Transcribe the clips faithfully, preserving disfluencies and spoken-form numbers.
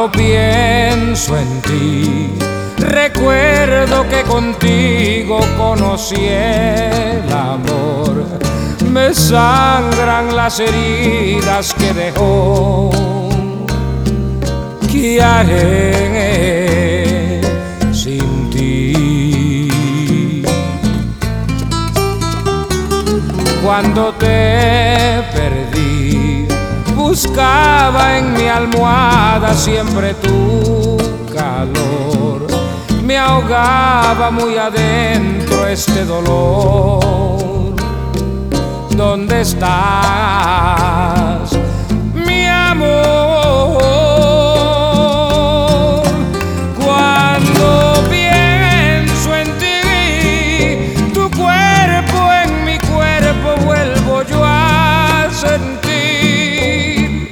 Cuando pienso en ti, recuerdo que contigo conocí el amor. Me sangran las heridas que dejó. ¿Qué haré sin ti? Cuando te perdí, buscaba en mi almohada siempre tu calor. Me ahogaba muy adentro este dolor. ¿Dónde estás, mi amor? Cuando pienso en ti, tu cuerpo en mi cuerpo vuelvo yo a sentir.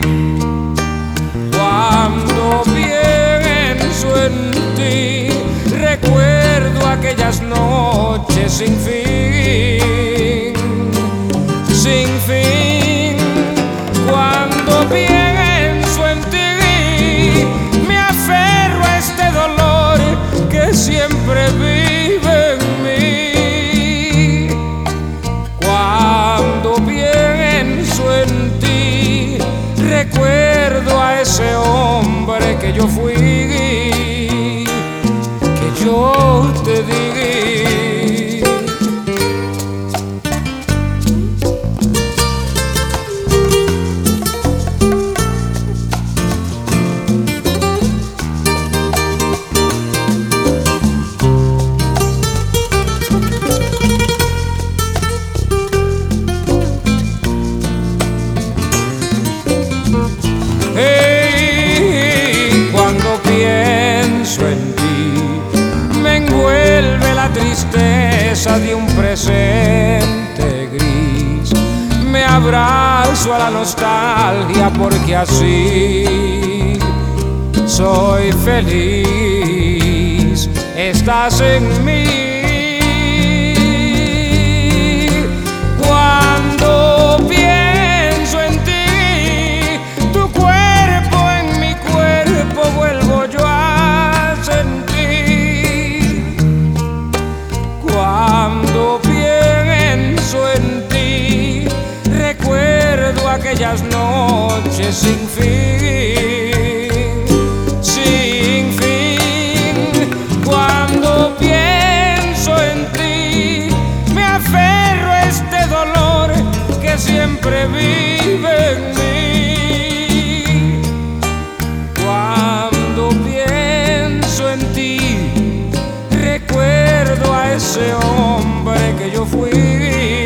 Cuando pienso en ti, recuerdo aquellas noches sin fin, sin fin. Cuando pienso en ti, me aferro a este dolor que siempre vive en mí. Cuando pienso en ti, recuerdo a ese hombre que yo fui, que yo te di. Hey, cuando pienso en ti, me envuelve la tristeza de un presente gris. Me abrazo a la nostalgia porque así soy feliz. Estás en mí. Cuando pienso en ti, tu cuerpo en mi cuerpo vuelvo yo a sentir. Cuando pienso en ti, recuerdo aquellas noches sin fin, sin fin. Cuando pienso en ti, me aferro a este dolor que siempre vive en mí. Cuando pienso en ti, recuerdo a ese hombre que yo fui.